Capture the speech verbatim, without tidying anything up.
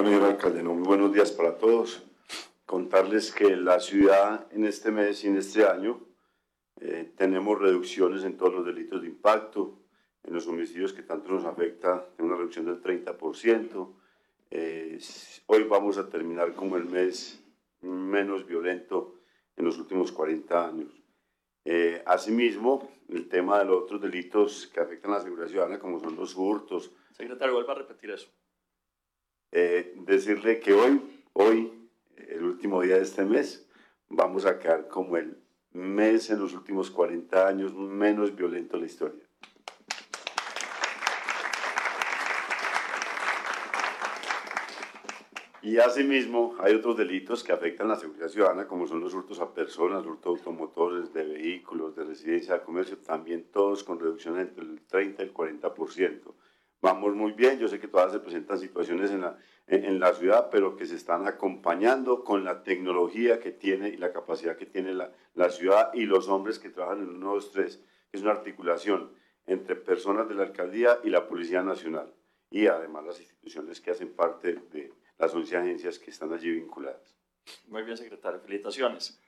señor alcalde. No, muy buenos días para todos. Contarles que la ciudad en este mes y en este año eh, tenemos reducciones en todos los delitos de impacto, en los homicidios que tanto nos afecta, tenemos una reducción del treinta por ciento. Eh, hoy vamos a terminar como el mes menos violento en los últimos cuarenta años. Eh, asimismo, el tema de los otros delitos que afectan a la seguridad ciudadana, como son los hurtos. Secretario, vuelva a repetir eso. Eh, decirle que hoy, hoy, el último día de este mes, vamos a quedar como el mes en los últimos cuarenta años menos violento de la historia. Y asimismo hay otros delitos que afectan la seguridad ciudadana, como son los hurtos a personas, hurtos automotores, de vehículos, de residencia, de comercio, también todos con reducciones entre el treinta y el cuarenta por ciento. Vamos muy bien, yo sé que todavía se presentan situaciones en la, en, en la ciudad, pero que se están acompañando con la tecnología que tiene y la capacidad que tiene la, la ciudad y los hombres que trabajan en uno, dos, tres, que es una articulación entre personas de la alcaldía y la Policía Nacional, y además las instituciones que hacen parte de las once agencias que están allí vinculadas. Muy bien, secretario, felicitaciones.